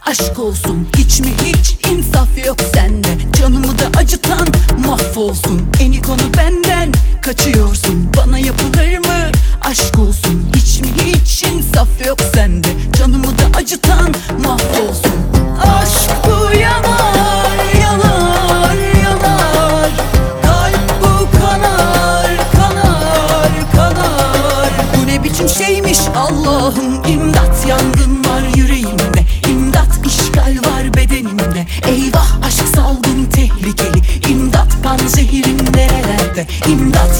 aşk olsun. Hiç mi hiç insaf yok sende, canımı da acıtan mahvolsun. Eni konu benden kaçıyorsun, bana yapılır mı aşk olsun. Hiç mi hiç insaf yok sende, canımı da acıtan mahvolsun. Aşk bu yanar, yanar, yanar. Kalp bu kanar, kanar, kanar. Bu ne biçim şeymiş Allah'ım, imdat, yangın var yüreğimde, imdat, işgal var bedenimde. Eyvah, aşk salgın tehlikeli, imdat, panzehirin nerelerde, imdat,